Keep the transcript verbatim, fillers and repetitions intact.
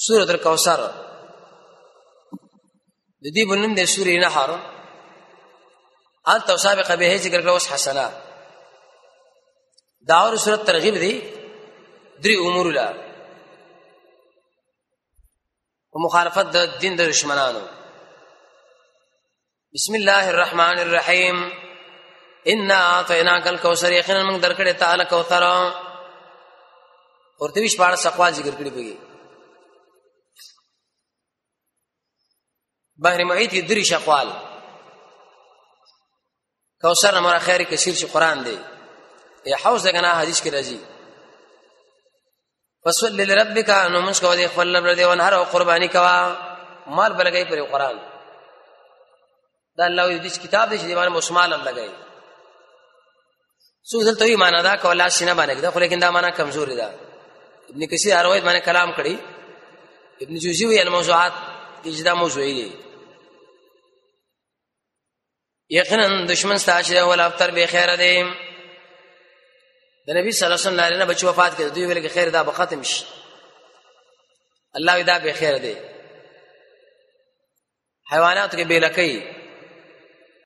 سورۃ الکوثر د دې بنم د سورې نحر ان توسابق به ذکر کړه اوس حسنه داور سورۃ ترغیب دی درې امور لا ومخالفت د دین د دشمنانو. بسم الله الرحمن الرحیم انا اعطیناک الکوثر یقینا موږ درکړه تعالی کوثر ورته ویش پاړه سقوا ذکر کړی بږي بحر محیط درې شقوال کوثر امر خیر کثیر چې قران دی یا حوض دغه حدیث کې راځي فصل لربک انو منس کو دی خپل رب دې ونهر او قربانی کوا مال بلګي پر قران دا الله دې کتاب دې چې باندې مسمال هم لګي سو دلته یې معنا دا کولا سینه باندې دا خو لیکن دا معنا کمزوري ده. ابن کثیر اروید باندې کلام کړي ابن جوزی وی الموضوعات کې جدا موضوعي دي یقینا دشمن ستاسو ول افتر به خیر ده د نبی صلی الله علیه وسلم نه بچ وفات کړي دوی ویل کې خیر دا به ختم شي الله دا به خیر ده حیوانات کې به لکې